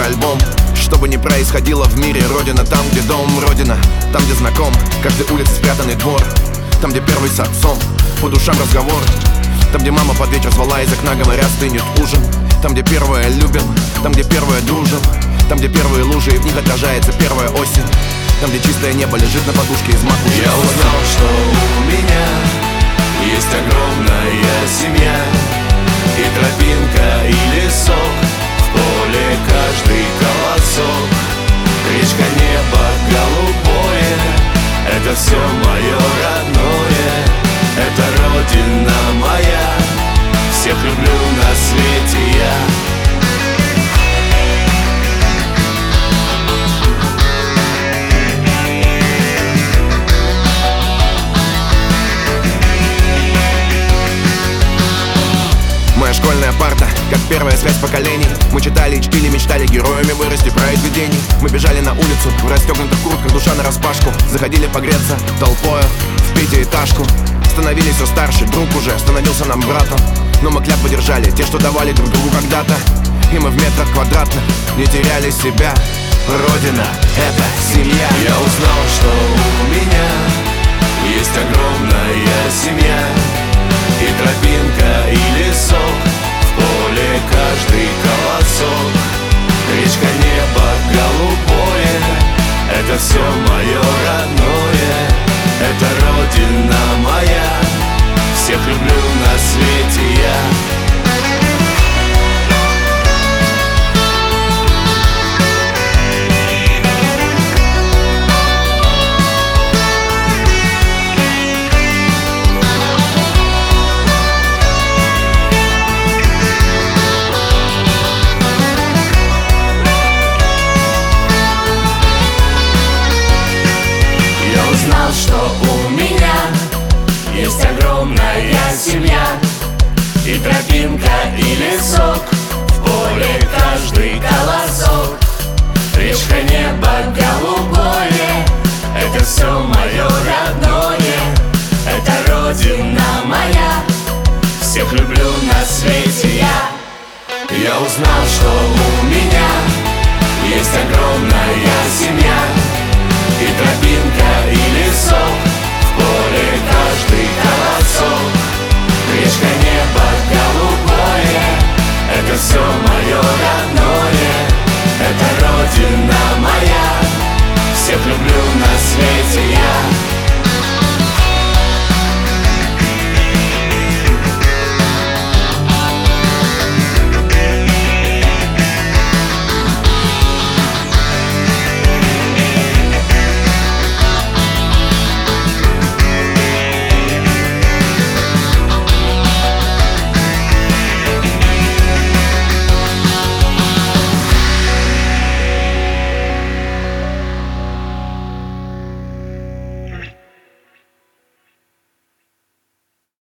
про альбом. Что бы ни происходило в мире, родина там, где дом. Родина там, где знаком каждой улице спрятанный двор. Там, где первый с отцом, по душам разговор. Там, где мама под вечер звала из окна, говоря, стынет ужин. Там, где первое любим, там, где первое дружим. Там, где первые лужи, и в них отражается первая осень. Там, где чистое небо лежит на подушке из макушки. Я узнал, что у меня есть огромная семья, и тропинка, и лесок, в поле каждый колосок. Речка, небо голубое, это все мое родное. Это родина моя, всех люблю на свете я. Моя школьная парта, как первая связь поколений. Мы читали и чтили, мечтали героями вырасти произведений. Мы бежали на улицу в расстегнутых куртках, душа нараспашку. Заходили погреться толпою в пятиэтажку. Становились все старше, друг уже становился нам братом. Но мы клятвы держали, те, что давали друг другу когда-то. И мы в метрах квадратных не теряли себя. Родина — это семья. Я узнал, что у меня есть огромная семья, и тропинка, и лесок, в поле каждый колосок. Речка, небо голубое, это все мое родное. Это родина моя, всех люблю на свете я. Узнал, что у меня есть огромная семья, и тропинка, и лесок, в поле каждый колосок. Речка, небо голубое, это все мое родное. Это родина моя, всех люблю на свете я. Я узнал, что у меня есть огромная семья, и тропинка, и лесок, в поле каждый колосок. Речка, небо голубое, это все мое родное.